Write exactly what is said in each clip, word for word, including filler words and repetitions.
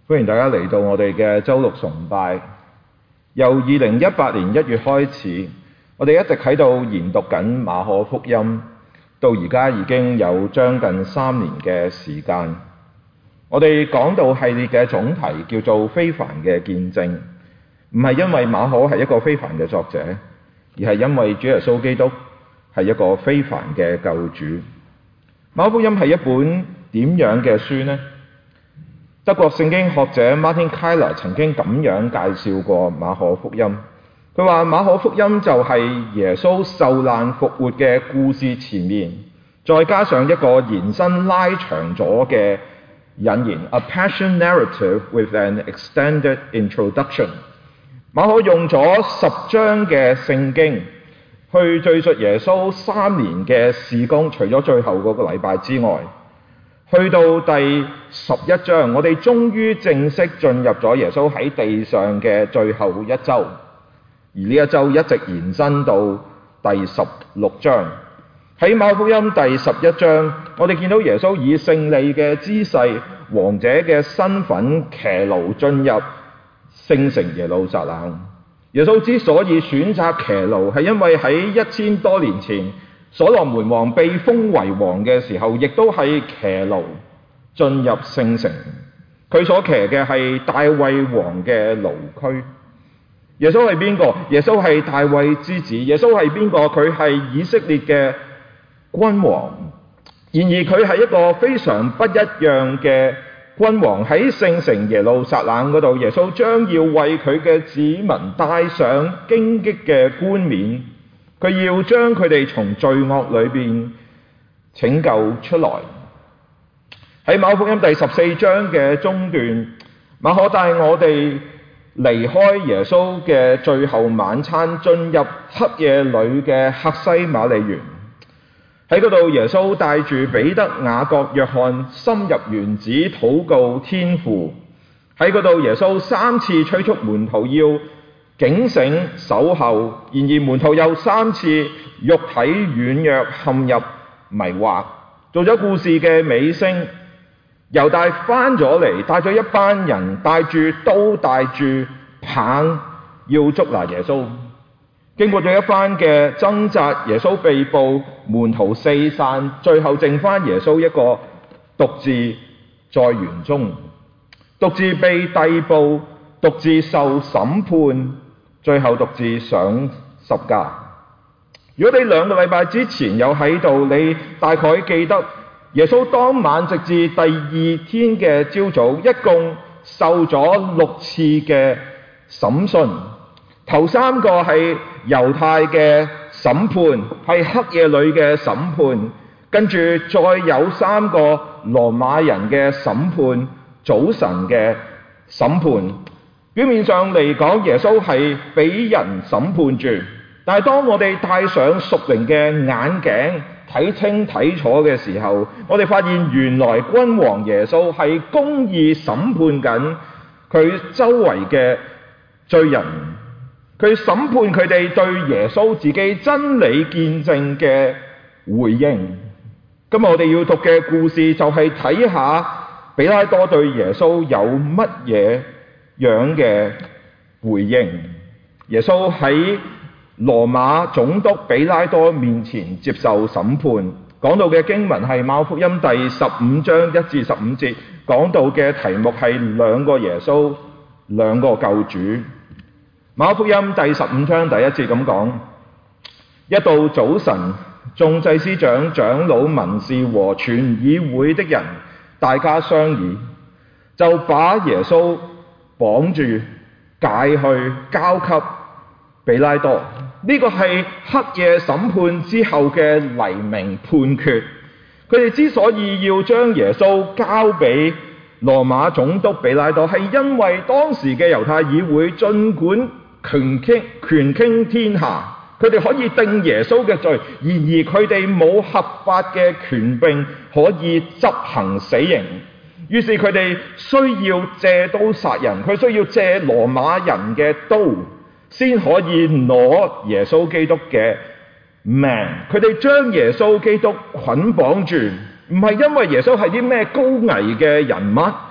歡迎大家嚟到我哋嘅週六崇拜。由二零一八年一月開始，我哋一直喺度研讀緊馬可福音，到而家已經有將近三年嘅時間。我哋講到系列嘅總題叫做非凡嘅見證，唔係因為馬可係一個非凡嘅作者，而係因為主耶穌基督係一個非凡嘅救主。馬可福音係一本點樣嘅書呢？德國聖經學者 Martin Keller 曾經咁樣介紹過馬可福音，佢話馬可福音就係耶穌受難復活嘅故事前面，再加上一個延伸拉長咗嘅引言 ，a passion narrative with an extended introduction。馬可用咗十章嘅聖經去敘述耶穌三年嘅事工，除咗最後嗰個禮拜之外。去到第十一章，我哋終於正式進入咗耶穌喺地上嘅最後一週，而呢一週一直延伸到第十六章。喺馬可福音第十一章，我哋見到耶穌以勝利嘅姿勢、王者嘅身份騎驢進入聖城耶路撒冷。耶穌之所以選擇騎驢，係因為喺一千多年前，所羅門王被封為王嘅時候，亦都係騎驢進入聖城。佢所騎嘅係大衛王嘅驢駒。耶穌係邊個？耶穌係大衛之子。耶穌係邊個？佢係以色列嘅君王。然而佢係一個非常不一樣嘅君王。喺聖城耶路撒冷嗰度，耶穌將要為佢嘅子民戴上荊棘嘅冠冕。佢要將佢哋從罪惡裏邊拯救出來。喺馬可福音第十四章嘅中段，馬可帶我哋離開耶穌嘅最後晚餐，進入黑夜裏嘅客西馬尼園。喺嗰度，耶穌帶住彼得、雅各、約翰深入園子禱告天父。喺嗰度，耶穌三次催促門徒要警醒守候，然而門徒又三次肉體軟弱，陷入迷惑。做咗故事嘅尾聲，猶大翻咗嚟，帶咗一班人，帶住刀帶住棒，要捉拿耶穌。經過咗一番嘅掙扎，耶穌被捕，門徒四散，最後剩翻耶穌一個獨自在園中，獨自被逮捕，獨自受審判，最後獨自上十架。如果你兩個禮拜之前有喺度，你大概記得耶穌當晚直至第二天嘅朝早，一共受咗六次嘅審訊。頭三個係猶太嘅審判，係黑夜裏嘅審判，跟住再有三個羅馬人嘅審判，早晨嘅審判。表面上嚟講，耶穌係俾人審判住，但係當我哋戴上屬靈嘅眼鏡，睇清睇楚嘅時候，我哋發現原來君王耶穌係公義審判緊佢周圍嘅罪人，佢審判佢哋對耶穌自己真理見證嘅回應。今日我哋要讀嘅故事就係睇下彼拉多對耶穌有乜嘢樣嘅回應。耶穌喺羅馬總督彼拉多面前接受審判。講到嘅經文係馬可福音第十五章一至十五節，講到嘅題目係兩個耶穌，兩個救主。馬可福音第十五章第一節咁講：一到早晨，眾祭司長、長老、文士和全議會的人，大家商議，就把耶穌綁住解去交給彼拉多。呢個係黑夜審判之後嘅黎明判決。佢哋之所以要將耶穌交俾羅馬總督彼拉多，係因為當時嘅猶太議會盡管權傾權傾天下，佢哋可以定耶穌嘅罪，然而佢哋冇合法嘅權柄可以執行死刑。於是佢哋需要借刀殺人，佢需要借羅馬人嘅刀先可以攞耶穌基督嘅命。佢哋將耶穌基督捆綁住，唔係因為耶穌係啲咩高危嘅人物，而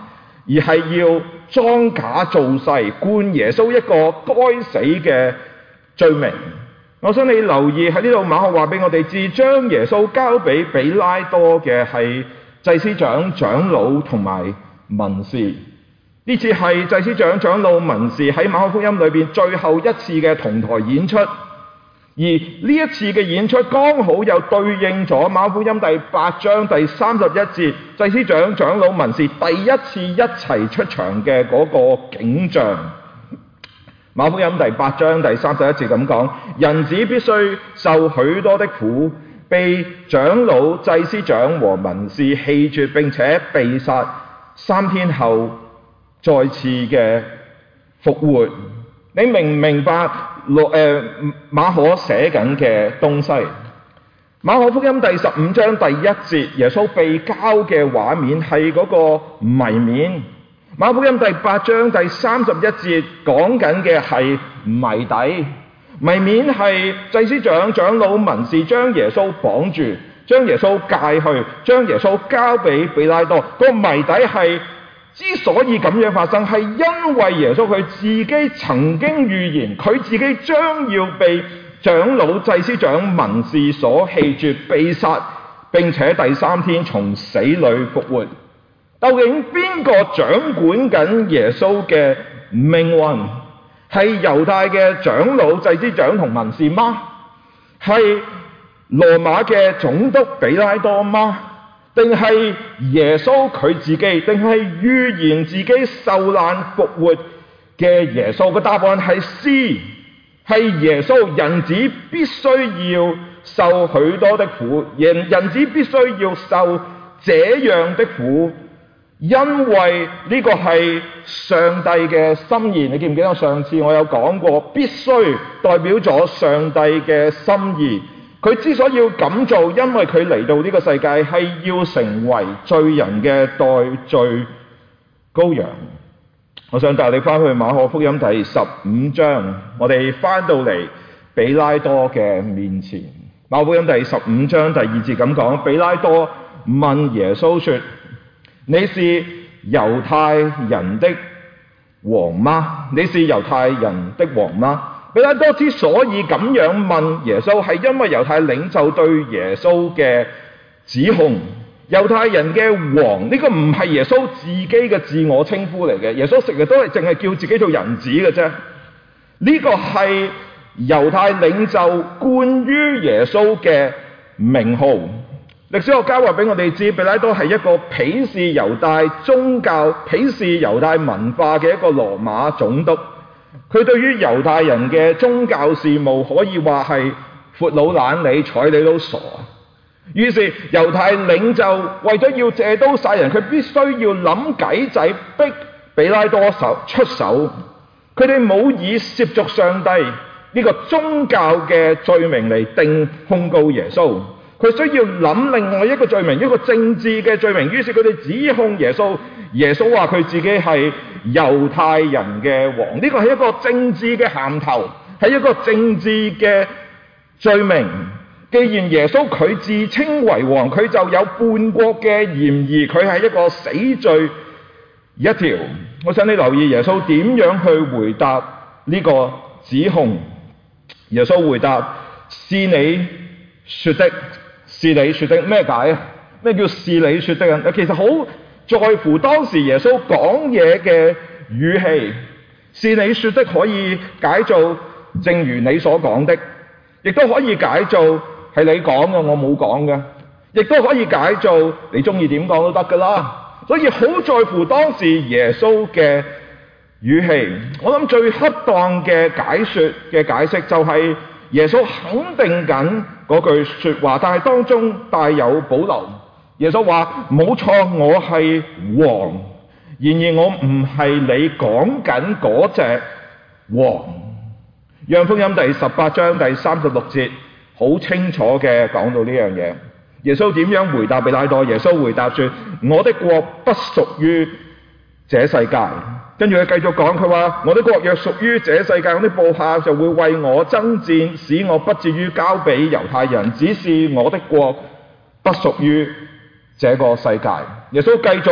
而係要裝假造勢，冠耶穌一個該死嘅罪名。我想你留意喺呢度，馬可話俾我哋知，將耶穌交俾比拉多嘅係祭司長、長老同埋文士。呢次係祭司長、長老、文士喺馬可福音裏邊最後一次嘅同台演出。而呢一次嘅演出剛好又對應咗馬可福音第八章第三十一節，祭司長、長老、文士第一次一齊出場嘅嗰個景象。馬可福音第八章第三十一節咁講：人子必須受許多的苦，被長老、祭司長和文士棄絕，並且被殺，三天後再次嘅復活。你明唔明白誒、呃、馬可寫緊嘅東西？馬可福音第十五章第一節，耶穌被交嘅畫面係嗰個謎面。馬可福音第八章第三十一節講緊嘅係謎底。謎面係祭司長、長老、文士將耶穌綁住，將耶穌介去，將耶穌交俾比拉多。個謎底係之所以咁樣發生，係因為耶穌佢自己曾經預言，佢自己將要被長老、祭司長、文士所棄絕、被殺，並且第三天從死裏復活。究竟邊個掌管緊耶穌嘅命運？係猶太嘅長老、祭司長同文士嗎？係羅馬嘅總督比拉多嗎？定係耶穌佢自己？定係預言自己受難復活嘅耶穌？個答案係 C， 係耶穌。人子必須要受許多的苦，人人子必須要受這樣的苦，因為呢個係上帝嘅心意。你記唔記得上次我有講過，必須代表咗上帝嘅心意。佢之所以要咁做，因為佢嚟到呢個世界係要成為罪人嘅代罪羔羊。我想帶你翻去馬可福音第十五章，我哋翻到嚟比拉多嘅面前。馬可福音第十五章第二節咁講：比拉多問耶穌說，你是猶太人的王嗎？你是猶太人的王嗎？比拉多之所以咁樣問耶穌，係因為猶太領袖對耶穌嘅指控。猶太人嘅王，呢個唔係耶穌自己嘅自我稱呼嚟嘅，耶穌成日都係淨係叫自己做人子嘅啫。呢個係猶太領袖冠於耶穌嘅名號。歷史學家話俾我哋知，比拉多係一個鄙視猶太宗教、鄙視猶太文化嘅一個羅馬總督。佢對於猶太人嘅宗教事務可以話係闊佬懶理，睬你都傻。於是猶太領袖為咗要借刀殺人，佢必須要諗計仔逼比拉多手出手。佢哋冇以褻瀆上帝呢個宗教嘅罪名嚟定控告耶穌，佢需要諗另外一個罪名，一個政治嘅罪名。於是佢哋指控耶穌，耶穌話佢自己係猶太人嘅王，呢個係一個政治嘅銜頭，係一個政治嘅罪名。既然耶穌佢自稱為王，佢就有叛國嘅嫌疑，佢係一個死罪一條。我想你留意耶穌點樣去回答呢個指控。耶穌回答：是你說的，是你說的。咩解啊？咩叫是你說的啊？其實好在乎當時耶穌講嘢嘅語氣。是你說的可以解做正如你所講的，亦都可以解做係你講嘅，我冇講嘅，亦都可以解做你中意點講都得噶啦。所以好在乎當時耶穌嘅語氣。我諗最恰當嘅解說嘅解釋就係耶穌肯定緊嗰句說話，但係當中帶有保留。耶穌話：冇錯，我係王，然而我唔係你講緊嗰隻王。約翰福音第十八章第三十六節好清楚嘅講到呢樣嘢。耶穌點樣回答比拉多？耶穌回答說：我的國不屬於這世界。跟住佢繼續講，佢話：我的國若屬於這世界，我的部下就會為我爭戰，使我不至於交俾猶太人。只是我的國不屬於這個世界。耶穌繼續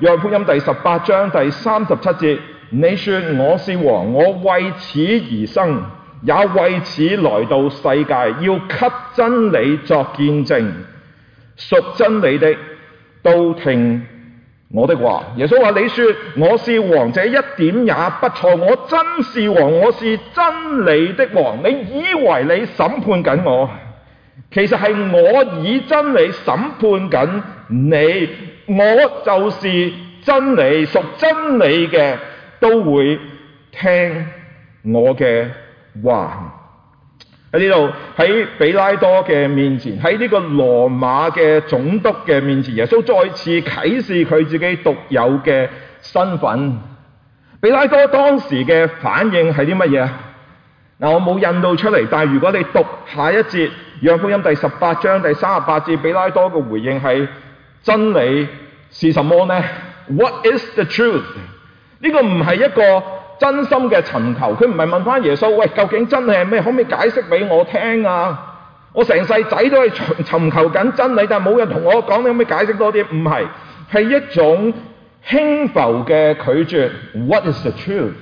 約翰福音第十八章第三十七節，你說我是王，我為此而生，也為此來到世界，要給真理作見證。屬真理的都聽我的話。耶穌話：你說我是王，這一點也不錯，我真是王，我是真理的王。你以為你審判緊我，其實係我以真理審判緊你。我就是真理，屬真理嘅都會聽我嘅話。喺呢度，喺比拉多嘅面前，喺呢個羅馬嘅總督嘅面前，耶穌再次啟示佢自己獨有嘅身份。比拉多當時嘅反應係啲乜嘢啊？嗱，我冇印到出嚟，但係如果你讀下一節《約翰福音》第十八章第三十八節，比拉多嘅回應係：真理是什麼呢？ What is the truth？ 呢個唔係一個真心嘅尋求，佢唔係問翻耶穌：喂，究竟真理係咩？可唔可以解釋俾我聽啊？我成世仔都係尋尋求緊真理，但係冇人同我講，你可唔可以解釋多啲？唔係，係一種輕浮嘅拒絕。What is the truth？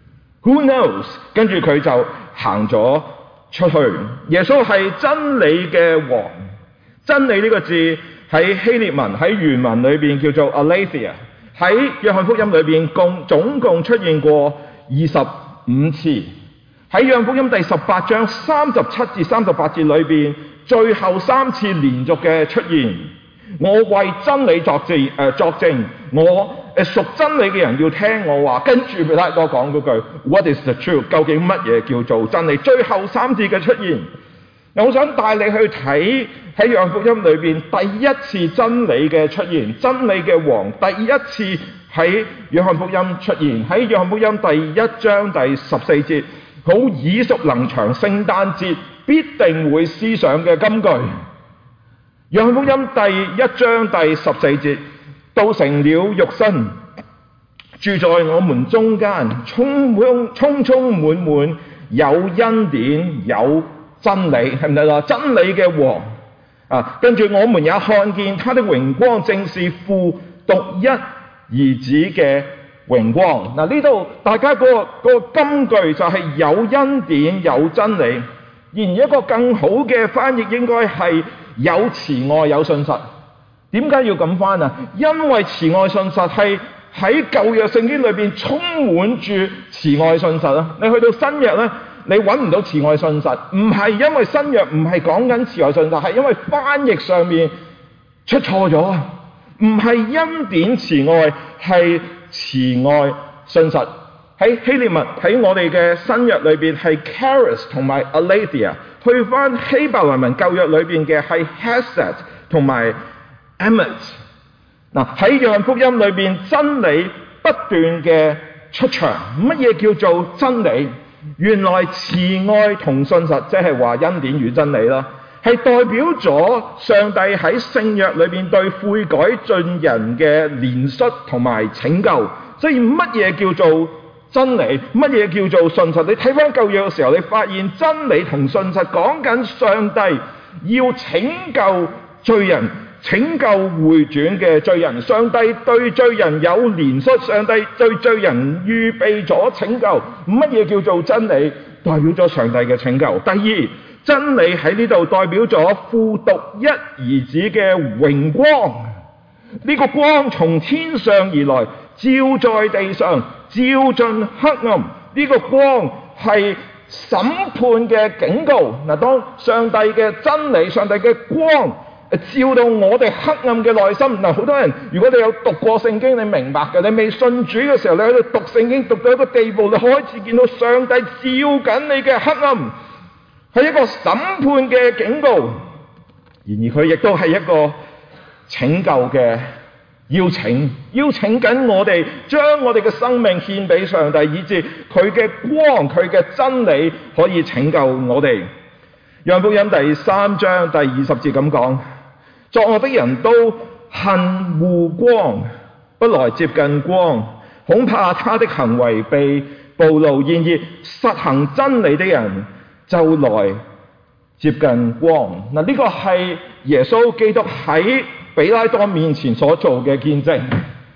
Who knows？ 跟住佢就行咗出去。耶穌係真理嘅王。真理呢個字喺希臘文喺原文裏邊叫做 aletheia， 喺約翰福音裏邊共總共出現過二十五次。喺約翰福音第十八章三十七至三十八節裏邊，最後三次連續嘅出現。我為真理作證，誒、呃、作證，我誒屬真理嘅人要聽我話。跟住比拉多講嗰句 What is the truth？ 究竟乜嘢叫做真理？最後三次嘅出現。我想帶你去睇喺約翰福音裏邊第一次真理嘅出現，真理嘅王第一次喺約翰福音出現，喺約翰福音第一章第十四節，好耳熟能詳，聖誕節必定會思想嘅金句。約翰福音第一章第十四節，道成了肉身，住在我們中間，充滿充充滿滿有恩典有真理，係咪啦？真理嘅王啊，跟住我們也看見他的榮光，正是父獨一兒子嘅榮光。嗱，呢度大家嗰個嗰個金句就係有恩典有真理，然而一個更好嘅翻譯應該係有慈愛有信實。點解要咁翻啊？因為慈愛信實係喺舊約聖經裏邊充滿住慈愛信實啊！你去到新約咧，你揾唔到慈愛信實，唔係因為新約唔係講緊慈愛信實，係因為翻譯上面出錯咗啊！唔係恩典慈愛，係慈愛信實。喺希臘文喺我哋嘅新約裏邊係 charis 同埋 aletheia， 去翻希伯來文舊約裏邊嘅係 hesed 同埋 emet。嗱，喺約翰福音裏邊真理不斷嘅出場。乜嘢叫做真理？原來慈愛同信實，即係話恩典與真理啦，係代表咗上帝喺聖約裏邊對悔改罪人嘅憐恤同埋拯救。所以乜嘢叫做真理？乜嘢叫做信實？你睇翻舊約嘅時候，你發現真理同信實講緊上帝要拯救罪人，拯救回轉嘅罪人。上帝對罪人有憐恤，上帝對罪人預備咗拯救。乜嘢叫做真理？代表咗上帝嘅拯救。第二，真理喺呢度代表咗父獨一兒子嘅榮光。呢個光從天上而來，照在地上，照進黑暗。呢個光係審判嘅警告。嗱，當上帝嘅真理、上帝嘅光照到我哋黑暗嘅內心。嗱，好多人如果你有讀過聖經，你明白嘅。你未信主嘅時候，你喺度讀聖經，讀到一個地步，你開始見到上帝照緊你嘅黑暗，係一個審判嘅警告。然而佢亦都係一個拯救嘅邀請，邀請緊我哋將我哋嘅生命獻俾上帝，以致佢嘅光、佢嘅真理可以拯救我哋。約翰福音第三章第二十節咁講：作惡的人都恨惡光，不來接近光，恐怕他的行為被暴露。然而實行真理的人就來接近光。嗱，呢個係耶穌基督喺比拉多面前所做嘅見證。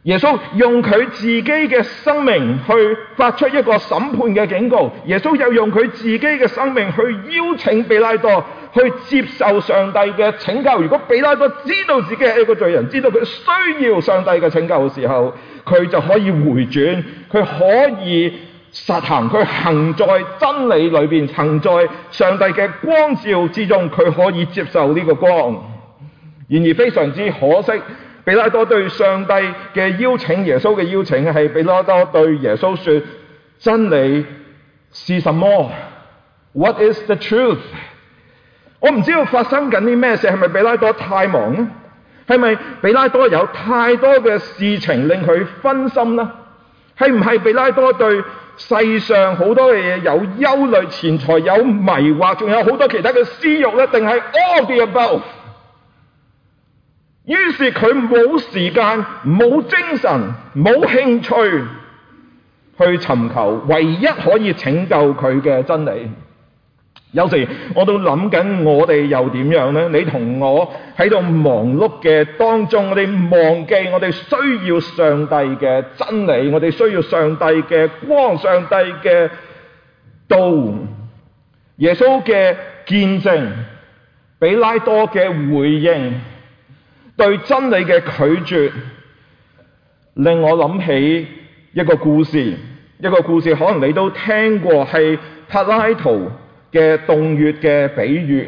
耶穌用佢自己嘅生命去發出一個審判嘅警告，耶穌又用佢自己嘅生命去邀請彼拉多去接受上帝嘅拯救。如果彼拉多知道自己係一個罪人，知道佢需要上帝嘅拯救嘅時候，佢就可以回轉，佢可以實行，佢行在真理裏邊，行在上帝嘅光照之中，佢可以接受呢個光。然而非常之可惜，彼拉多對上帝嘅邀請，耶穌嘅邀請係彼拉多對耶穌說：真理是什麼 ？What is the truth？ 我唔知道發生緊啲咩事，係咪彼拉多太忙呢？係咪彼拉多有太多嘅事情令佢分心呢？係唔係彼拉多對世上好多嘅嘢有憂慮、錢財有迷惑，仲有好多其他嘅私慾呢？定係 all the above？於是佢冇時間、冇精神、冇興趣去尋求唯一可以拯救佢嘅真理。有時我都諗緊，我哋又點樣呢？你同我喺度忙碌嘅當中，我哋忘記我哋需要上帝嘅真理，我哋需要上帝嘅光、上帝嘅道。耶穌嘅見證，彼拉多嘅回應，對真理嘅拒絕，令我諗起一個故事。一個故事可能你都聽過，係柏拉圖嘅洞穴嘅比喻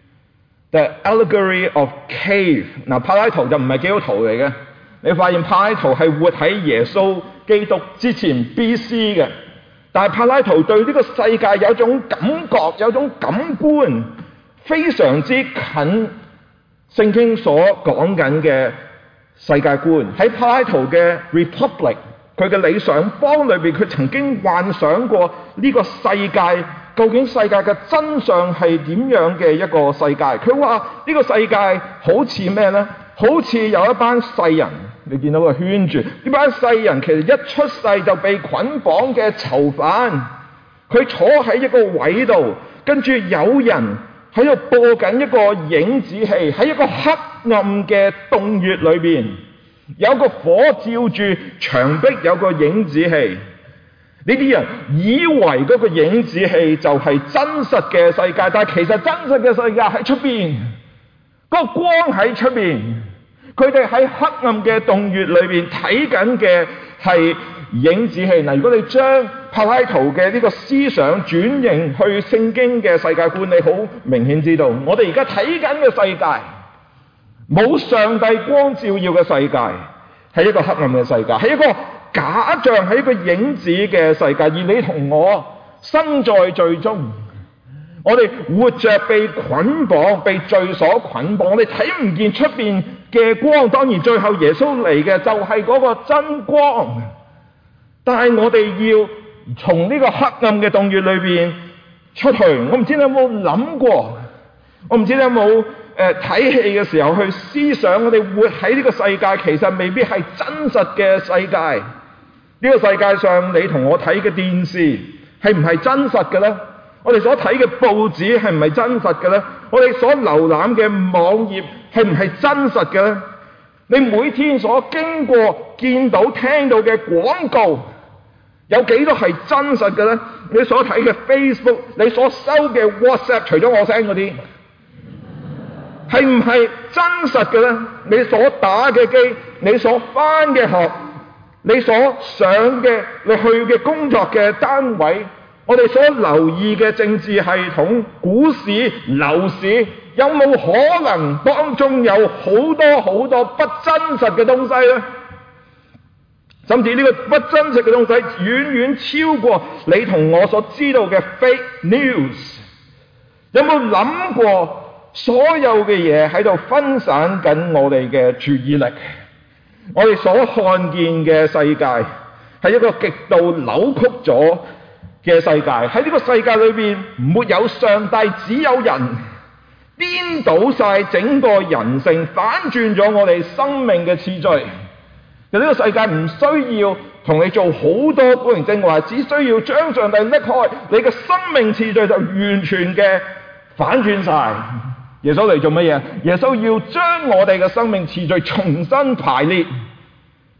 ，The Allegory of Cave。嗱，柏拉圖就唔係基督徒嚟嘅，你發現柏拉圖係活喺耶穌基督之前 B C 嘅，但係柏拉圖對呢個世界有種感覺，有種感官，非常之近聖經所講緊嘅世界觀。喺柏拉圖嘅 Republic， 佢嘅理想邦裏邊，佢曾經幻想過呢個世界究竟世界嘅真相係點樣嘅一個世界。佢話呢個世界好似咩呢？好似有一班世人，你見到個圈住呢班世人，其實一出世就被捆綁嘅囚犯，佢坐喺一個位度，跟住有人喺度播緊一個影子戲，喺一個黑暗嘅洞穴裏邊，有個火照住牆壁，有個影子戲。呢啲人以為嗰個影子戲就係真實嘅世界，但係其實真實嘅世界喺出邊，嗰個光喺出邊。佢哋喺黑暗嘅洞穴裏邊睇緊嘅係影子戲。嗱，如果你將柏拉圖嘅呢個思想轉型去聖經嘅世界觀，你好明顯知道，我哋而家睇緊嘅世界，冇上帝光照耀嘅世界，係一個黑暗嘅世界，係一個假象，係一個影子嘅世界。而你同我身在罪中，我哋活着被捆綁，被罪所捆綁，我哋睇唔見出邊嘅光。當然最後耶穌嚟嘅就係嗰個真光，但係我哋要從呢個黑暗嘅洞穴裏邊出去。我唔知你有冇諗過，我唔知你有冇誒睇戲嘅時候去思想，我哋活喺呢個世界其實未必係真實嘅世界。呢個世界上你同我睇嘅電視係唔係真實嘅呢？我哋所睇嘅報紙係唔係真實嘅呢？我哋所瀏覽嘅網頁係唔係真實嘅呢？你每天所經過、見到、聽到嘅廣告有幾多係真實嘅呢？你所睇嘅 Facebook， 你所收嘅 WhatsApp， 除咗我 send 嗰啲，係唔係真實嘅呢？你所打嘅機，你所返嘅學，你所上嘅、你去嘅工作嘅單位，我哋所留意嘅政治系統、股市、樓市，有冇可能當中有好多好多不真實嘅東西呢？甚至呢個不真實嘅東西遠遠超過你同我所知道嘅 fake news。有冇諗過所有嘅嘢喺度分散緊我哋嘅注意力？我哋所看見嘅世界係一個極度扭曲咗嘅世界。喺呢個世界裏邊沒有上帝，只有人，顛倒晒整個人性，反轉咗我哋生命嘅次序。其實呢個世界唔需要同你做好多古靈精怪，只需要將上帝拎開，你嘅生命次序就完全嘅反轉晒。耶穌嚟做乜嘢？耶穌要將我哋嘅生命次序重新排列，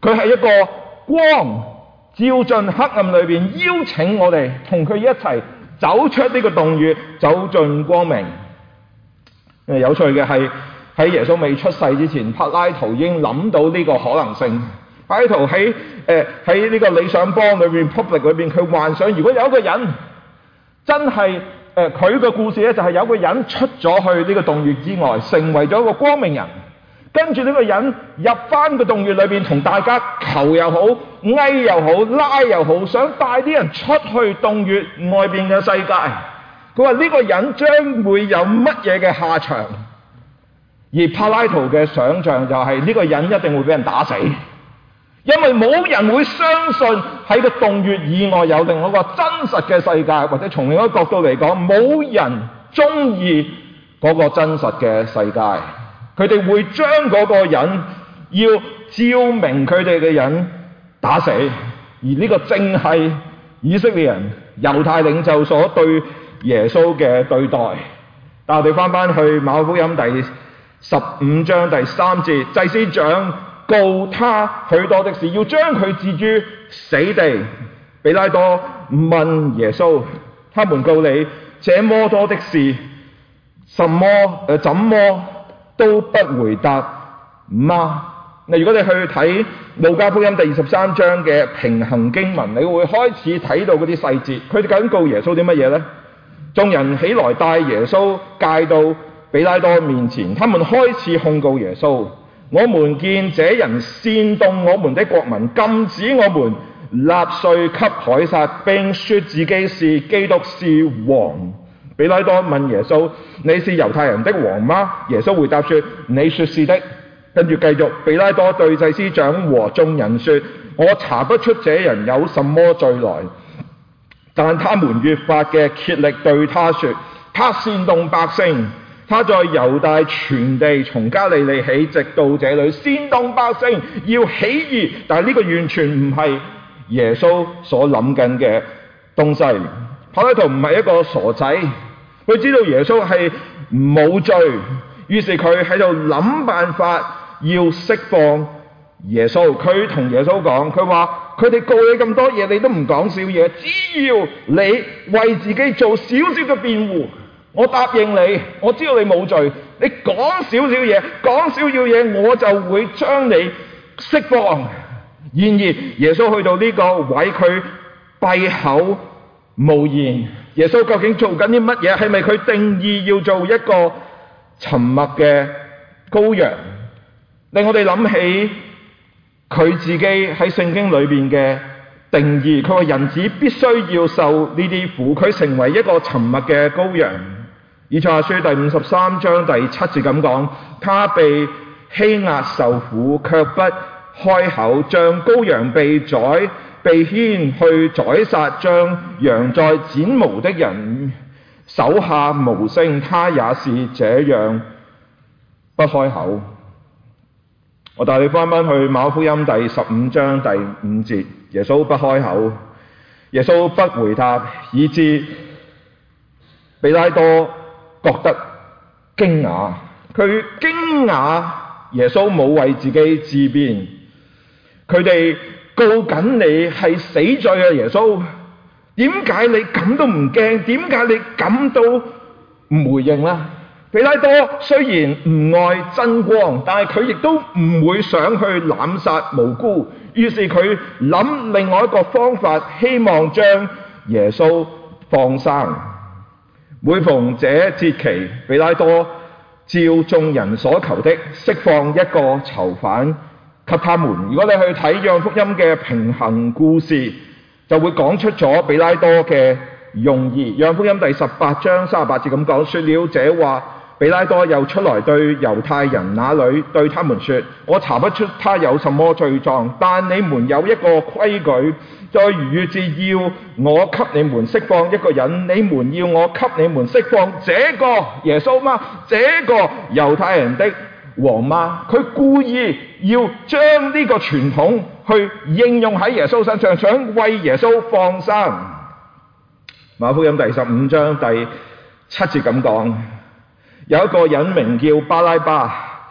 佢係一個光，照進黑暗裏邊，邀請我哋同佢一齊走出呢個洞穴，走進光明。有趣嘅係喺耶穌未出世之前，柏拉圖已經諗到呢個可能性。柏拉圖喺誒喺呢個理想邦裏邊 public 裏邊，佢幻想如果有一個人真係誒佢嘅故事咧，就係有個人出咗去呢個洞穴之外，成為咗一個光明人。跟住呢個人入翻個洞穴裏邊，同大家求又好、哀又好、拉又好，想帶啲人出去洞穴外邊嘅世界。佢話呢個人將會有乜嘢嘅下場？而柏拉圖嘅想像就係呢個人一定會俾人打死，因為冇人會相信喺個洞穴以外有另外一個真實嘅世界，或者從另一個角度嚟講，冇人中意嗰個真實嘅世界。佢哋會將嗰個人要照明佢哋嘅人打死，而呢個正係以色列人、猶太領袖所對耶穌嘅對待。但我哋翻翻去馬可福音第十五章第三節，祭司長告他許多的事，要將佢置諸死地。比拉多問耶穌：他們告你這麼多的事，什麼誒怎麼都不回答嗎？嗱，如果你去睇路加福音第二十三章嘅平行經文，你會開始睇到嗰啲細節。佢哋究竟告耶穌啲乜嘢呢？眾人起來帶耶穌介到比拉多面前，他們開始控告耶穌：我們見這人煽動我們的國民，禁止我們納稅給凱撒，並說自己是基督，是王。比拉多問耶穌：你是猶太人的王嗎？耶穌回答說：你說是的。跟住繼續，比拉多對祭司長和眾人說：我查不出這人有什麼罪來。但他們越發嘅竭力對他說：他煽動百姓，他在猶大全地從加利利起，直到這裏，煽動百姓要起義。但係呢個完全唔係耶穌所諗緊嘅東西。柏拉圖唔係一個傻仔，佢知道耶穌係冇罪，於是佢喺度諗辦法要釋放耶穌。佢同耶穌講，佢話佢哋告你咁多嘢，你都唔講少嘢，只要你為自己做少少嘅辯護，我答應你，我知道你冇罪，你講少少嘢，講少少嘢，我就會將你釋放。然而耶穌去到呢個位，佢閉口無言。耶穌究竟做緊啲乜嘢？係咪佢定義要做一個沉默嘅羔羊？令我哋諗起佢自己喺聖經裏邊嘅定義。佢話人子必須要受呢啲苦，佢成為一個沉默嘅羔羊。以賽亞書第五十三章第七節咁講：他被欺壓受苦，卻不開口，像羔羊被宰，被牽去宰殺，將羊在剪毛的人手下無聲，他也是這樣不開口。我帶你翻翻去馬可福音第十五章第五節，耶穌不開口，耶穌不回答，以致比拉多覺得驚訝。佢驚訝耶穌冇為自己自辯。佢哋告緊你係死罪啊！耶穌，點解你咁都唔驚？點解你咁都唔回應呢？比拉多雖然唔愛真光，但係佢亦都唔會想去濫殺無辜，於是佢諗另外一個方法，希望將耶穌放生。每逢這節期，比拉多照眾人所求的，釋放一個囚犯給他們。如果你去睇約翰福音嘅平行故事，就會講出咗比拉多嘅用意。約翰福音第十八章三十八節咁講：說了這話，比拉多又出來對猶太人那裏對他們說：我查不出他有什麼罪狀，但你們有一個規矩，在逾越節要我給你們釋放一個人，你們要我給你們釋放這個耶穌嗎？這個猶太人的王嗎？佢故意要將呢個傳統去應用喺耶穌身上，想為耶穌放生。馬可福音第十五章第七節咁講：有一個人名叫巴拉巴，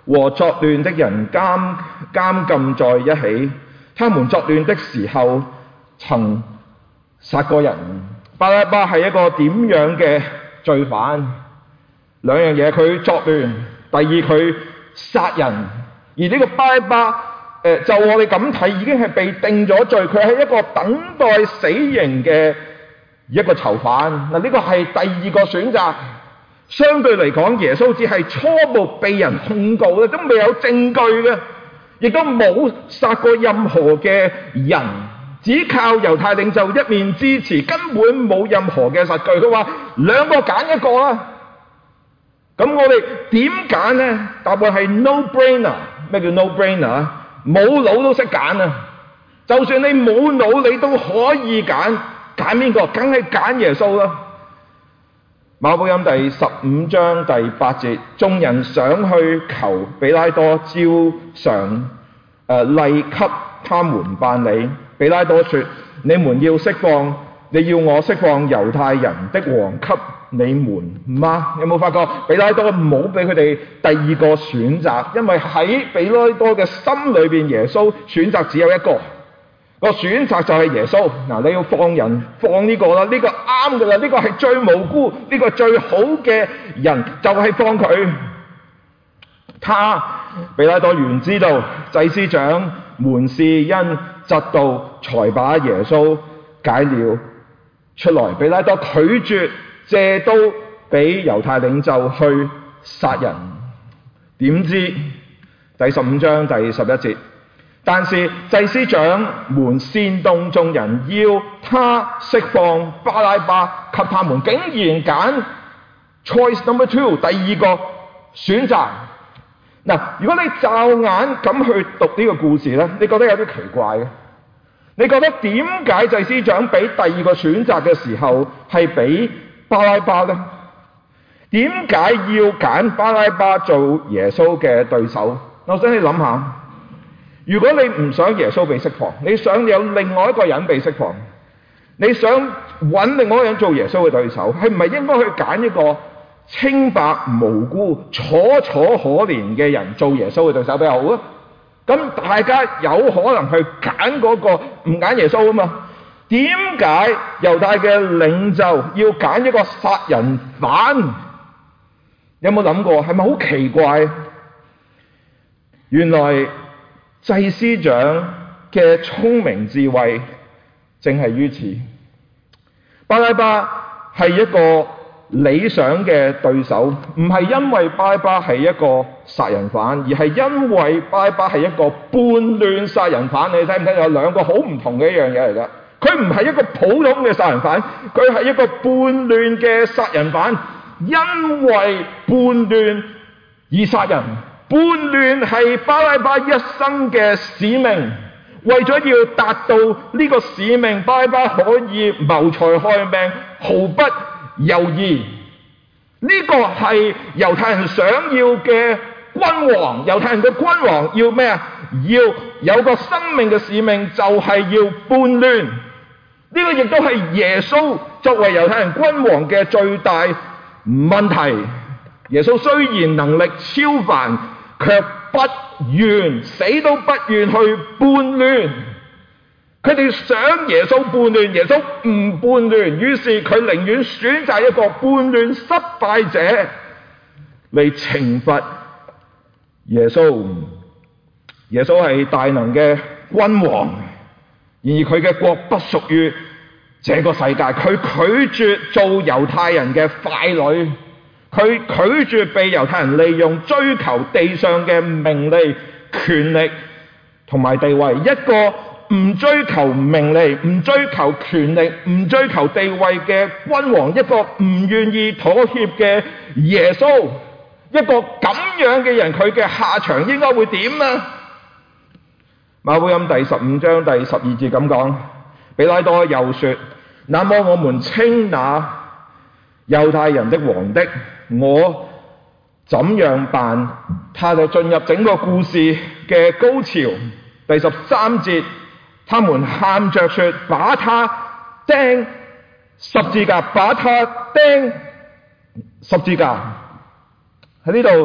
和作亂的人監監禁在一起。他們作亂的時候曾殺過人。巴拉巴係一個點樣嘅罪犯？兩樣嘢，佢作亂，第二佢殺人。而呢個巴拉巴，呃、就我哋咁睇，已經係被定咗罪，佢係一個等待死刑嘅一個囚犯。嗱，呢個係第二個選擇。相對嚟講，耶穌只係初步被人控告嘅，都未有證據嘅，亦都冇殺過任何嘅人，只靠猶太領袖一面之詞，根本冇任何嘅實據。佢話兩個揀一個啦。咁我哋點揀呢？答案係 no brainer。咩叫 no brainer？冇腦都識揀啊！就算你冇腦，你都可以揀。揀邊個？梗係揀耶穌啦。馬可福音第十五章第八節，眾人想去求彼拉多照常誒例給他們辦理。彼拉多說：你們要釋放，你要我釋放猶太人的王給你們嗎？有冇發覺彼拉多冇俾佢哋第二個選擇？因為喺彼拉多嘅心裏邊，耶穌選擇只有一個。個選擇就係耶穌。嗱，你要放人，放呢個啦，呢個啱噶啦，呢個係最無辜，呢個最好嘅人，就係放佢。他彼拉多原知道祭司長們是因嫉妒才把耶穌解了出來。彼拉多拒絕借刀俾猶太領袖去殺人。點知第十五章第十一節，但是祭司長們煽動眾人要他釋放巴拉巴給他們，竟然揀 choice number two 第二個選擇。嗱，如果你驟眼咁去讀呢個故事呢，你覺得有啲奇怪嘅。你覺得點解祭司長俾第二個選擇嘅時候係俾巴拉巴呢？點解要揀巴拉巴做耶穌嘅對手？我想你諗下，如果你唔想耶穌被釋放，你想有另外一個人被釋放，你想揾另外一個人做耶穌嘅對手，係唔係應該去揀一個清白無辜、楚楚可憐嘅人做耶穌嘅對手比較好啊？咁大家有可能去揀嗰個，唔揀耶穌啊嘛？點解猶太嘅領袖要揀一個殺人犯？有冇諗過？係咪好奇怪？原來祭司長嘅聰明智慧正係於此。巴拉巴係一個理想嘅對手，唔係因為巴拉巴係一個殺人犯，而係因為巴拉巴係一個叛亂殺人犯。你睇唔睇？有兩個好唔同嘅一樣嘢嚟㗎。佢唔係一個普通嘅殺人犯，佢係一個叛亂嘅殺人犯。因為叛亂而殺人，叛亂係巴拉巴一生嘅使命。為咗要達到呢個使命，巴拉巴可以謀財害命，毫不猶豫。呢個係猶太人想要嘅君王。猶太人嘅君王要咩啊？要有個生命嘅使命，就係要叛亂。呢個亦都係耶穌作為猶太人君王嘅最大問題。耶穌雖然能力超凡，卻不願，死都不願去叛亂。佢哋想耶穌叛亂，耶穌唔叛亂，於是佢寧願選擇一個叛亂失敗者嚟懲罰耶穌。耶穌係大能嘅君王，然而佢嘅國不屬於這個世界。佢拒絕做猶太人嘅傀儡，佢拒絕被猶太人利用，追求地上嘅名利、權力同埋地位。一個唔追求名利、唔追求權力、唔追求地位嘅君王，一個唔願意妥協嘅耶穌，一個咁樣嘅人，佢嘅下場應該會點呢？馬可福音第十五章第十二節咁講，彼拉多又說：那麼我們稱那猶太人的王的，我怎樣辦？他就進入整個故事嘅高潮。第十三節，他們喊着說：把他釘十字架，把他釘十字架。喺呢度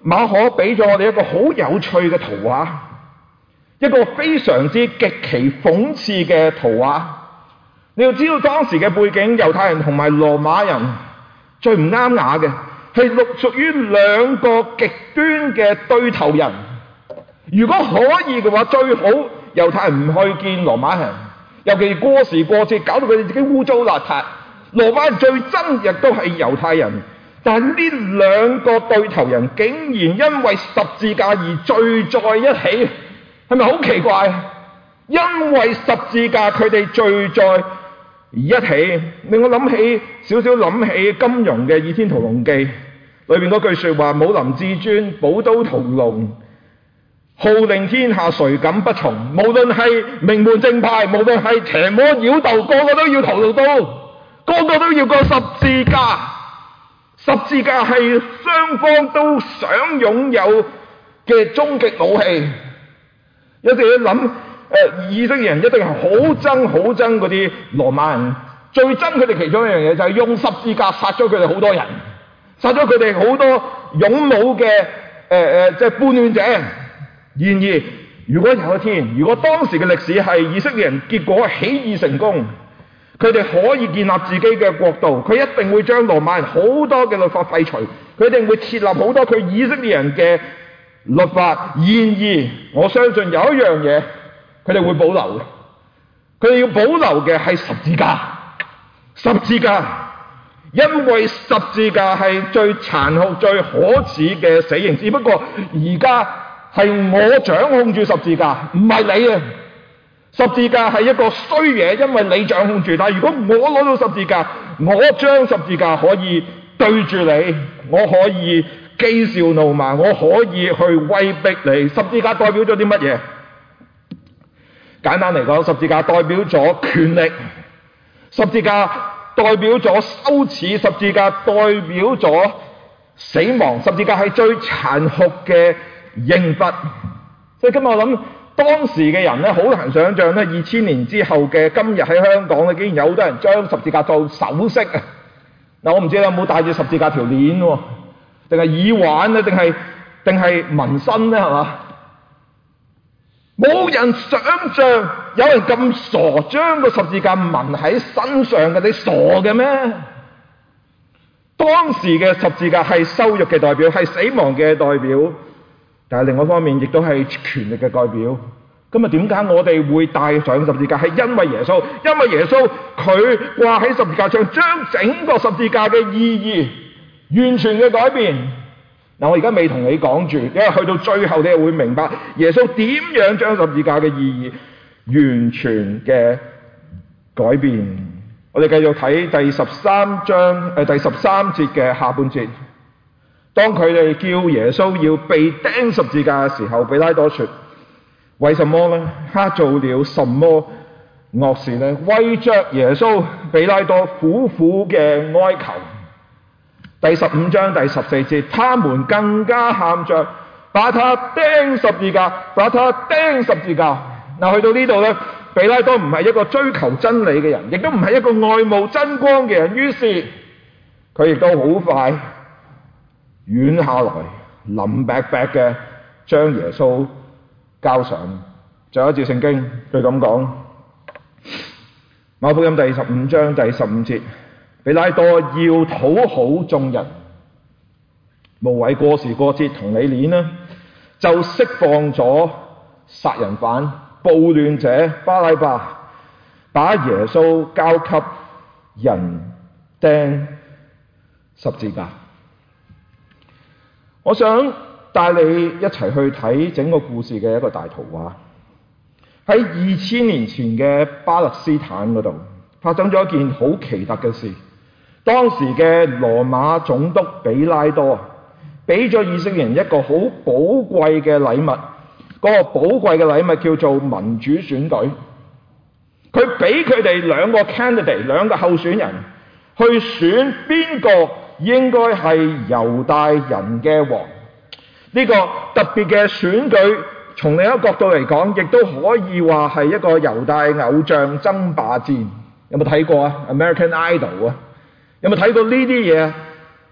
馬可俾咗我哋一個好有趣嘅圖畫，一個非常之極其諷刺嘅圖畫。你要知道當時嘅背景，猶太人同埋羅馬人最唔啱牙嘅係屬於兩個極端嘅對頭人。如果可以嘅話，最好猶太人唔去見羅馬人，尤其過時過節搞到佢哋自己污糟邋遢。羅馬人最憎亦都係猶太人，但係呢兩個對頭人竟然因為十字架而聚在一起，係咪好奇怪？因為十字架佢哋聚在一起，令我諗起少少諗起金庸嘅《倚天屠龍記》裏邊嗰句說話：武林至尊，寶刀屠龍，號令天下誰敢不從？無論係名門正派，無論係邪魔妖道，個個都要屠刀，個個都要個十字架。十字架係雙方都想擁有嘅終極武器。有時你諗，誒、呃，以色列人一定係好憎好憎嗰啲羅馬人，最憎佢哋其中一樣嘢就係用十字架殺咗佢哋好多人，殺咗佢哋好多勇武嘅誒誒，即係叛亂者。然而，如果有一天，如果當時嘅歷史係以色列人結果起義成功，佢哋可以建立自己嘅國度，佢一定會將羅馬人好多嘅律法廢除，佢一定會設立好多佢以色列人嘅律法。然而，我相信有一樣嘢佢哋會保留嘅，佢哋要保留嘅係十字架。十字架，因為十字架係最殘酷、最可恥嘅死刑。只不過而家係我掌控住十字架，唔係你啊！十字架係一個衰嘢，因為你掌控住。但係如果我攞到十字架，我將十字架可以對住你，我可以譏笑怒罵，我可以去威逼你。十字架代表咗啲乜嘢？簡單嚟講，十字架代表咗權力，十字架代表咗羞恥，十字架代表咗死亡，十字架係最殘酷嘅刑罰。所以今日我諗，當時嘅人咧，好難想像咧，二千年之後嘅今日喺香港咧，竟然有好多人將十字架做首飾啊！嗱，我唔知你有冇戴住十字架條鏈喎，定係耳環咧，定係定係紋身咧，係嘛？冇人想像有人咁傻，將個十字架紋喺身上嘅，你傻嘅咩？當時嘅十字架係羞辱嘅代表，係死亡嘅代表。但係另外一方面，亦都係權力嘅代表。今日點解我哋會帶上十字架？係因為耶穌，因為耶穌佢掛喺十字架上，將整個十字架嘅意義完全嘅改變。嗱，我而家未同你講住，因為去到最後你就會明白耶穌點樣將十字架嘅意義完全嘅改變。我哋繼續睇第十三章誒、呃、第十三節嘅下半節。當佢哋叫耶穌要被釘十字架嘅時候，彼拉多說：為什麼呢？他做了什麼惡事呢？為着耶穌，彼拉多苦苦嘅哀求。第十五章第十四節，他們更加喊着：把他釘十字架，把他釘十字架。嗱，去到呢度呢，彼拉多唔係一個追求真理嘅人，亦都唔係一個愛慕真光嘅人，於是佢亦都好快軟下來，腍白白嘅將耶穌交上。仲有一節聖經，佢咁講：馬可福音第十五章第十五節，彼拉多要討好眾人，無謂過時過節同你練啦，就釋放咗殺人犯、暴亂者巴拉巴，把耶穌交給人釘十字架。我想帶你一齊去睇整個故事嘅一個大圖畫。喺二千年前嘅巴勒斯坦嗰度發生咗一件好奇特嘅事。當時嘅羅馬總督比拉多俾咗以色列人一個好寶貴嘅禮物，嗰、那個寶貴嘅禮物叫做民主選舉。佢俾佢哋兩個 candidate， 兩個候選人去選邊個應該係猶大人嘅王。呢、這個特別嘅選舉，從另一個角度嚟講，亦都可以話係一個猶大偶像爭霸戰。有冇睇過啊？American Idol 啊？有冇睇過呢啲嘢啊？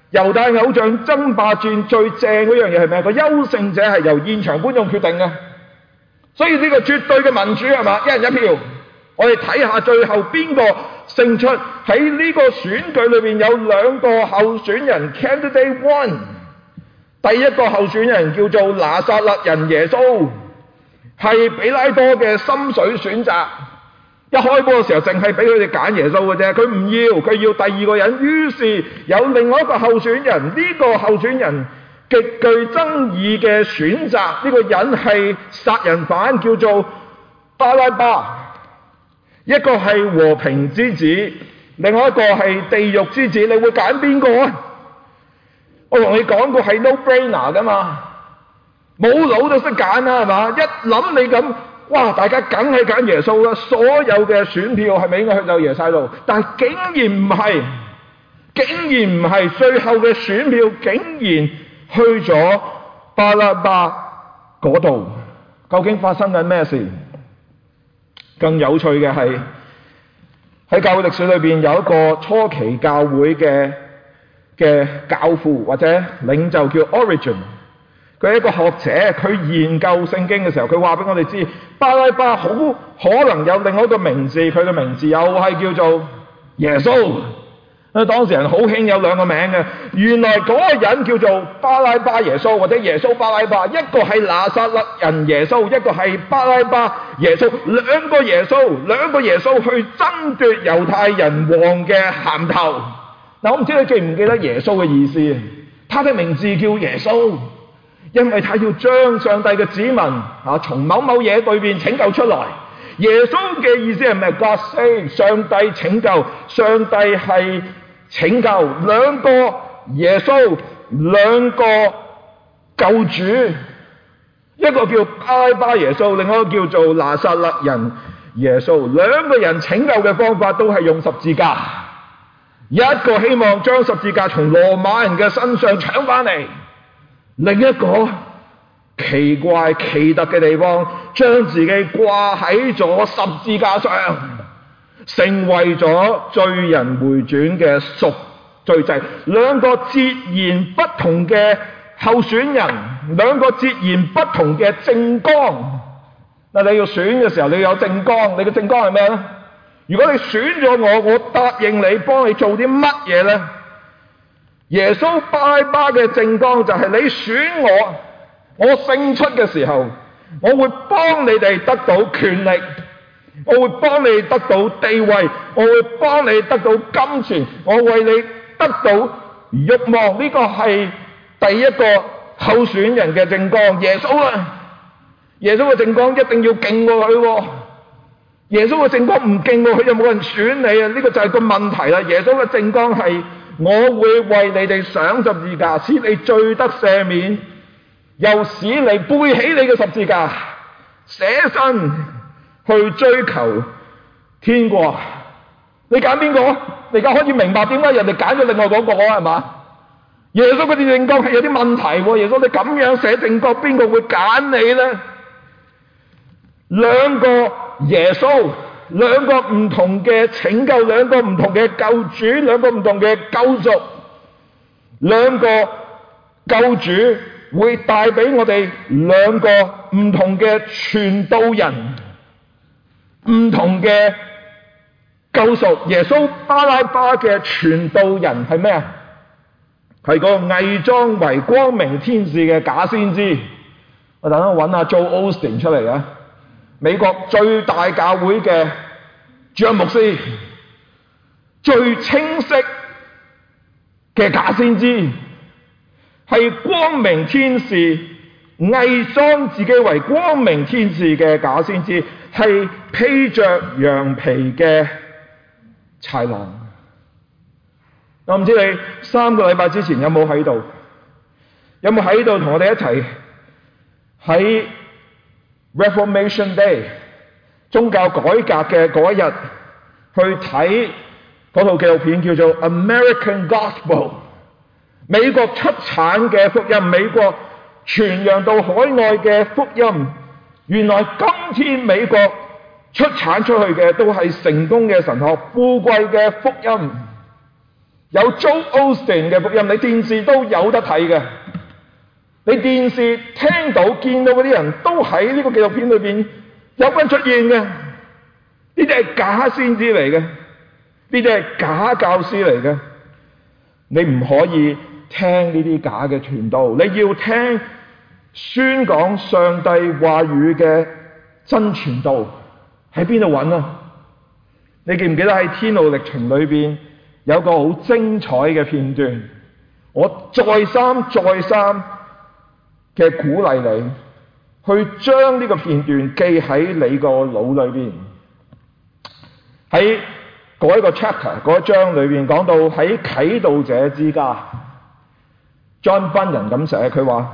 猶大偶像爭霸戰最正嗰樣嘢係咩？個優勝者係由現場觀眾決定嘅，所以呢個絕對嘅民主係嘛，一人一票。我哋睇下最後邊個勝出。喺呢個選舉裏邊有兩個候選人 ，Candidate One， 第一個候選人叫做拿撒勒人耶穌，係比拉多嘅心水選擇。一開波嘅時候，淨係俾佢哋揀耶穌嘅啫，佢唔要，佢要第二個人。於是有另外一個候選人，呢、這個候選人極具爭議嘅選擇，呢、這個人係殺人犯，叫做巴拉巴。一個係和平之子，另外一個係地獄之子，你會揀邊個啊？我同你講過係 no brainer 噶嘛，冇腦都識揀啦，係嘛？一諗你咁。哇！大家梗係揀耶穌啦，所有嘅選票係咪應該去到耶穌度？但係竟然唔係，竟然唔係，最後嘅選票竟然去咗巴拉巴嗰度。究竟發生緊咩事？更有趣嘅係喺教會歷史裏邊有一個初期教會嘅嘅教父或者領袖叫 Origen。佢係一個學者，佢研究聖經嘅時候，佢話俾我哋知，巴拉巴好可能有另外一個名字，佢嘅名字又係叫做耶穌。啊，當時人好興有兩個名嘅，原來嗰個人叫做巴拉巴耶穌或者耶穌巴拉巴，一個係拿撒勒人耶穌，一個係巴拉巴耶穌，兩個耶穌，兩個耶穌去爭奪猶太人王嘅銜頭。嗱，我唔知你記唔記得耶穌嘅意思？他的名字叫耶穌。因為他要將上帝嘅子民啊從某某嘢裏邊拯救出來。耶穌嘅意思係咩？God save，上帝拯救，上帝係拯救。兩個耶穌，兩個救主，一個叫巴拉巴耶穌，另外一個叫做拿撒勒人耶穌。兩個人拯救嘅方法都係用十字架，一個希望將十字架從羅馬人嘅身上搶翻嚟。另一個奇怪奇特嘅地方，將自己掛喺咗十字架上，成為咗罪人回轉嘅贖罪祭。兩個截然不同嘅候選人，兩個截然不同嘅政綱。嗱，你要選嘅時候，你要有政綱，你嘅政綱係咩呢？如果你選咗我，我答應你幫你做啲乜嘢呢？耶穌巴拉巴嘅政綱就係你選我，我勝出嘅時候，我會幫你哋得到權力，我會幫你得到地位，我會幫你得到金錢，我為你得到慾望。呢個係第一個候選人嘅政綱。耶穌啊，耶穌嘅政綱一定要勁過佢。耶穌嘅政綱唔勁過佢，就冇人選你啊！呢個就係個問題啦。耶穌嘅政綱係，我會為你哋上十字架，使你罪得赦免，又使你背起你嘅十字架，捨身去追求天國。你揀邊個？你而家可以明白點解人哋揀咗另外嗰個係嘛？耶穌嗰啲政綱係有啲問題喎。耶穌你咁樣寫政綱，邊個會揀你呢？兩個耶穌，兩個唔同嘅拯救，兩個唔同嘅救主，兩個唔同嘅救贖，兩個救主會帶俾我哋兩個唔同嘅傳道人，唔同嘅救贖。耶穌巴拉巴嘅傳道人係咩啊？係個偽裝為光明天使嘅假先知。我等陣揾下 Joel Osteen 出嚟啊！美國最大教會嘅主任牧師，最清晰嘅假先知，係光明天使，偽裝自己為光明天使嘅假先知，係披着羊皮嘅豺狼。我唔知你三個禮拜之前有冇喺度，有冇喺度同我哋一齊喺Reformation Day 宗教改革嘅嗰一日去睇嗰套紀錄片，叫做 American Gospel， 美國出產嘅福音，美國傳揚到海外嘅福音。原來今天美國出產出去嘅都係成功嘅神學，富貴嘅福音。 有 Joel Osteen 嘅福音，你電視都有得睇嘅。你電視聽到見到嗰啲人都喺呢個紀錄片裏邊有份出現嘅。呢啲係假先知嚟嘅，呢啲係假教師嚟嘅。你唔可以聽呢啲假嘅傳道，你要聽宣講上帝話語嘅真傳道。喺邊度揾啊？你記唔記得喺天路歷程裏邊有個好精彩嘅片段？我再三再三嘅鼓勵你去將呢個片段記喺你個腦裏邊。喺嗰一個 chapter 嗰一章裏邊講到喺啟導者之家 ，John Bunyan 咁寫，佢話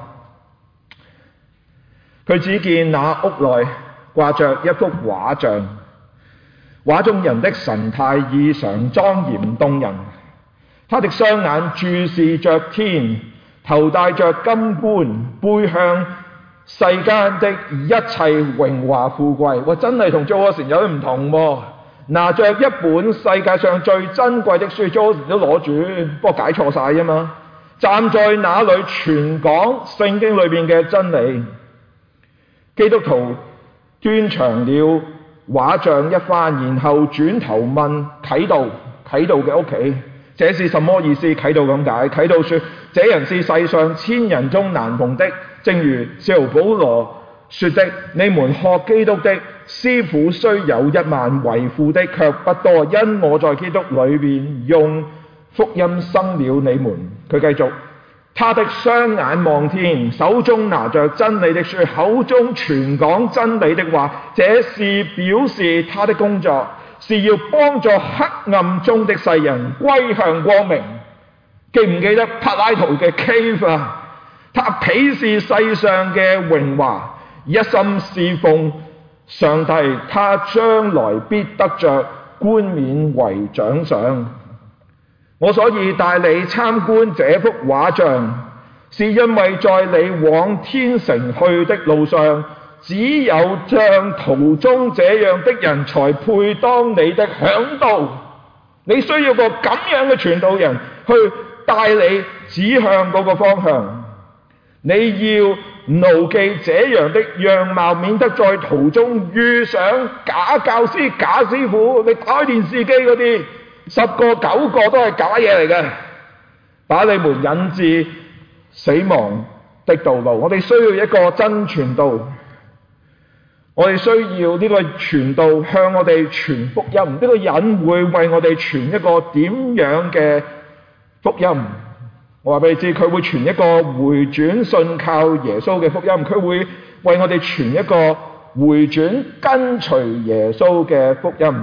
佢只見那屋內掛着一幅畫像，畫中人的神態異常莊嚴動人，他的雙眼注視着天，頭戴着金冠，背向世間的一切榮華富貴。哇，真係同 Joel Osteen有啲唔同喎。拿着一本世界上最珍貴的書 ，Joel Osteen 都攞住，不過解錯晒啫嘛。站在那裏傳講聖經裏邊嘅真理。基督徒端詳了畫像一番，然後轉頭問啟導，啟導嘅屋企，這是什麼意思？啟導咁解，啟導說，這人是世上千人中難逢的，正如使徒保羅說的，你們學基督的師傅雖有一萬，為父的卻不多，因我在基督裏面用福音生了你們。佢繼續，他的雙眼望天，手中拿着真理的書，口中傳講真理的話，這是表示他的工作是要幫助黑暗中的世人歸向光明。記唔記得柏拉圖嘅 cave 啊？他鄙視世上嘅榮華，一心侍奉上帝，他將來必得着冠冕為獎賞。我所以帶你參觀這幅畫像，是因為在你往天城去的路上，只有像途中這樣的人才配當你的嚮導。你需要個咁樣嘅傳道人去帶你指向嗰個方向。你要牢記這樣的樣貌，免得在途中遇上假教師、假師傅。你打開電視機嗰啲，十個九個都係假嘢嚟嘅，把你們引至死亡的道路。我哋需要一個真傳道，我哋需要呢個傳道向我哋傳福音。呢個人會為我哋傳一個點樣嘅福音？我話俾你知，佢會傳一個回轉信靠耶穌嘅福音，佢會為我哋傳一個回轉跟隨耶穌嘅福音。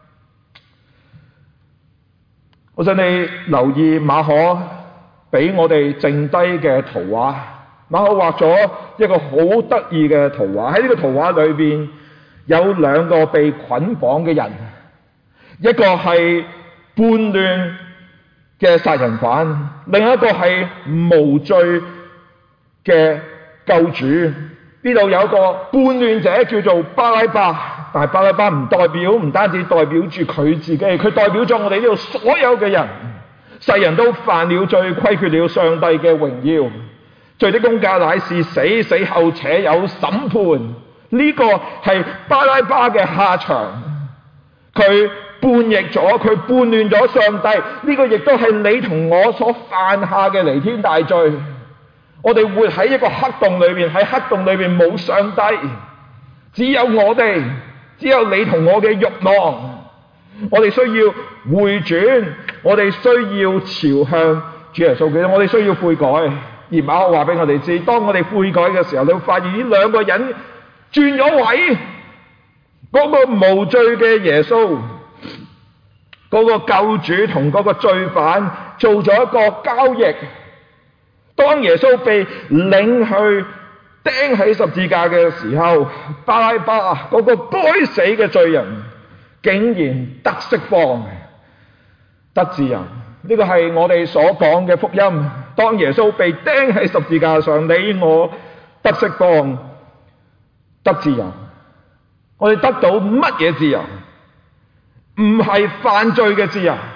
我想你留意馬可俾我哋剩低嘅圖畫，馬可畫咗一個好得意嘅圖畫。喺呢個圖畫裏邊有兩個被捆綁嘅人，一個係叛亂嘅殺人犯，另一個係無罪嘅救主。呢度有一個叛亂者叫做巴拉巴，但係巴拉巴唔代表唔單止代表住佢自己，佢代表咗我哋呢度所有嘅人。世人都犯了罪，虧缺了上帝嘅榮耀，罪的工價乃是死，死後且有審判。呢、這個係巴拉巴嘅下場，佢叛逆咗，佢叛亂咗上帝。呢、這個亦都係你同我所犯下嘅彌天大罪。我哋活喺一個黑洞裏邊，喺黑洞裏邊冇上帝，只有我哋，只有你同我嘅慾望。我哋需要回轉，我哋需要朝向主耶穌基督，我哋需要悔改。而馬可話俾我哋知，當我哋悔改嘅時候，你會發現呢兩個人轉咗位，嗰個無罪嘅耶穌，嗰個救主同嗰個罪犯做咗一個交易。當耶穌被領去釘喺十字架嘅時候，巴拉巴嗰個該死嘅罪人竟然得釋放、得自由。呢個係我哋所講嘅福音。當耶穌被釘喺十字架上，你我得釋放、得自由。我哋得到乜嘢自由？唔係犯罪嘅自由，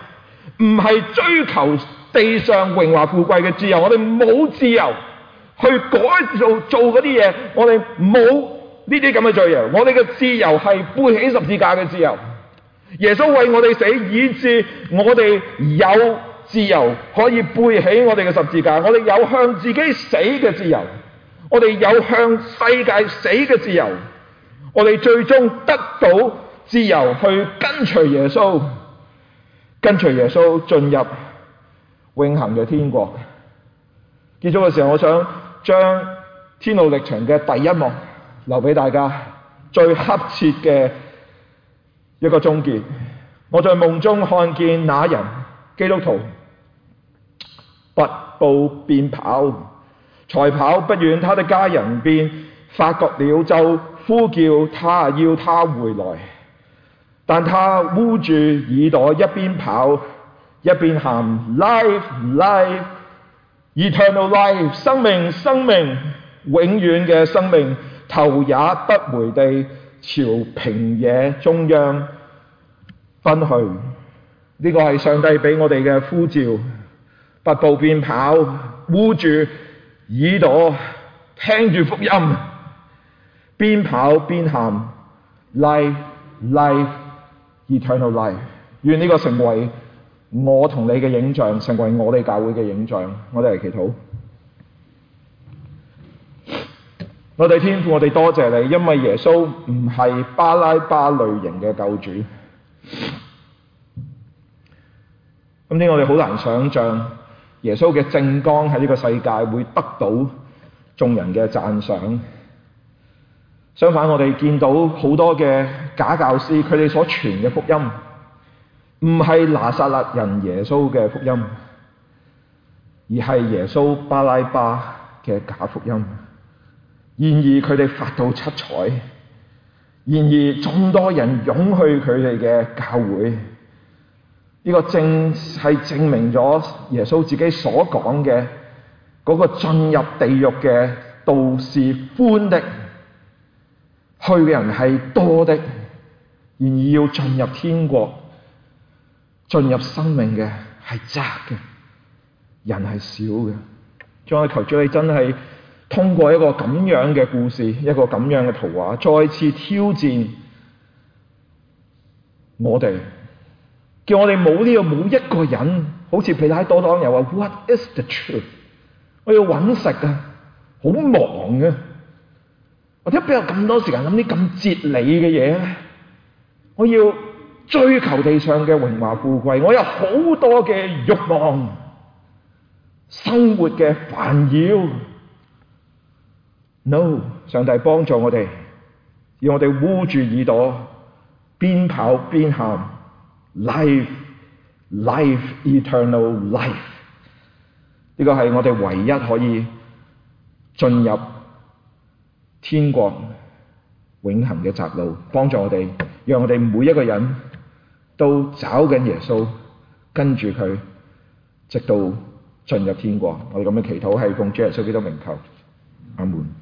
唔係追求地上榮華富貴嘅自由，我哋冇自由去改造做嗰啲嘢，我哋冇呢啲咁嘅罪由。我哋嘅自由係背起十字架嘅自由。耶穌為我哋死，以致我哋有自由可以背起我哋嘅十字架，我哋有向自己死嘅自由，我哋有向世界死嘅自由，我哋最終得到自由去跟隨耶穌，跟隨耶穌進入永恆嘅天國。結束嘅時候，我想將天路歷程嘅第一幕留俾大家，最恰切嘅一個終結。我在夢中看見那人基督徒拔步便跑，才跑不遠，他的家人便發覺了，就呼叫他，要他回來。但他捂住耳朵，一邊跑一邊喊 Life, life, eternal life， 生命，生命，永遠嘅生命，頭也不回地朝平野中央奔去。呢、這個係上帝俾我哋嘅呼召，拔步便跑，捂住耳朵聽住福音，邊跑邊喊 Life, life, eternal life。 願呢個成為我同你嘅影像，成為我哋教會嘅影像。我哋嚟祈禱。我哋天父，我哋多謝你，因為耶穌唔係巴拉巴類型嘅救主。今天我哋好難想像耶穌嘅政綱喺呢個世界會得到眾人嘅讚賞。相反，我哋見到好多嘅假教師，佢哋所傳嘅福音唔係拿撒勒人耶穌嘅福音，而係耶穌巴拉巴嘅假福音。然而佢哋發到七彩，然而眾多人湧去佢哋嘅教會。呢、這個正係證明咗耶穌自己所講嘅嗰個進入地獄嘅道是寬的，去嘅人係多的，然而要進入天國、進入生命嘅係窄嘅，人係少嘅。再求主你真係通過一個咁樣嘅故事，一個咁樣嘅圖畫，再次挑戰我哋，叫我哋冇呢個冇一個人好似彼拉多當日話 What is the truth？ 我要揾食啊，好忙啊，或者邊有咁多時間諗啲咁哲理嘅嘢咧？我要追求地上嘅榮華富貴，我有好多嘅慾望，生活嘅煩擾。No， 上帝幫助我哋，要我哋捂住耳朵，邊跑邊喊 Life, life, eternal life。 呢個係我哋唯一可以進入天國永恆嘅窄路，幫助我哋，讓我哋每一個人都找緊耶穌，跟住佢，直到進入天國。我哋咁樣祈禱係奉主耶穌基督名求，阿門。